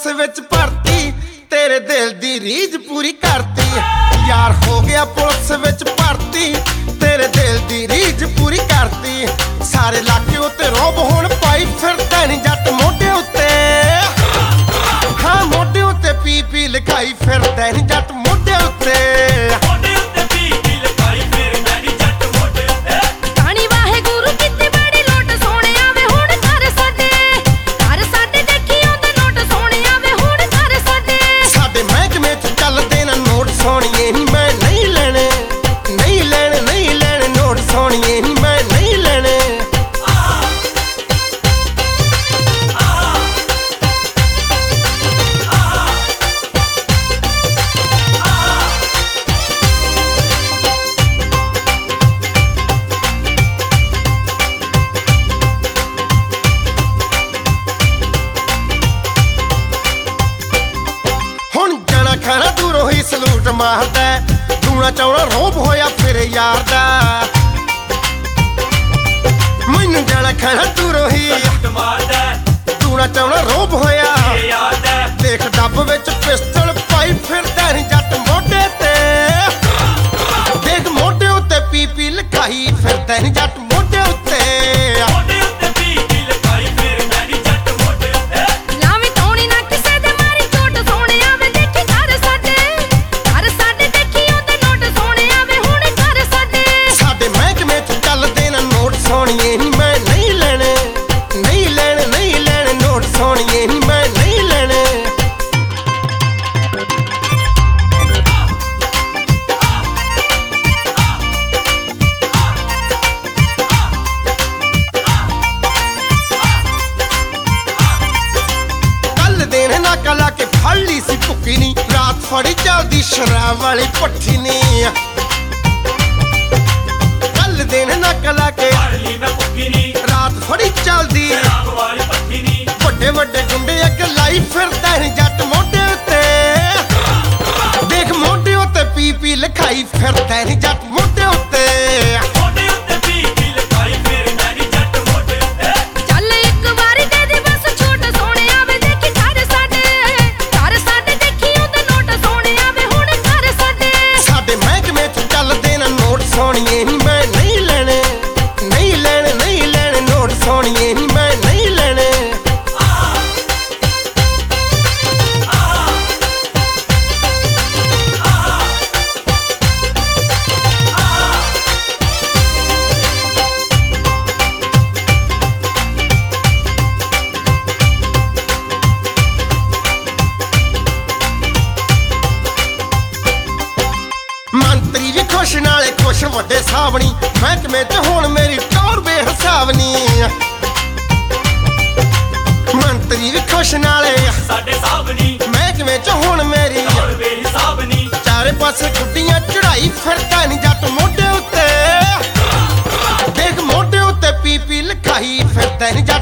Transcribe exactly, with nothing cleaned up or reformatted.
विच भरती, तेरे दिल दी रीझ पूरी करती। यार हो गया पुलिस विच भरती, तेरे दिल दी रीझ पूरी करती। सारे इलाके उत्ते रोब हुण पाई फिरदा नी जट मोढे उत्ते, हाँ मोढे उत्ते पी पी लिखाई फिरदा नी जट मोढे उत्ते। खाना दूरों ही सलूट मारदा, दूना चौना रोब होया फिर यार दा। मैनू जाना खाना दूरों ही दूना चौना रोब होया, देख डब विच पिस्टल पाई फिरदा नी जट मोढे ते। देख मोढे उत्ते पी पी लिखाई फिरदा नी जट मोढे उत्ते। कला के फड़ी सी भुक्की नी, रात फड़ी चलदी शराब वाली पट्ठी नी। कल दिन ना कला के रात फड़ी चलदी, वड्डे वड्डे गुंडे अग लाई फिरदा नी जट मोढे उत्ते। देख मोढे उत्ते पी पी लिखाई फिरदा नी जट मोढे उत्ते। मंत्री भी खुश नाले खुश वड्डे सावनी, महकमे च हुण मेरी टौर बेहिसाब नी। मंत्री भी खुश नाले महकमे च हुण मेरी टौर बेहिसाब नी। चारे पासे गुड्डियां चढ़ाई फिरदा नी जट मोढे उत्ते। देख मोढे उत्ते पी पी लिखाई फिरदा नी जट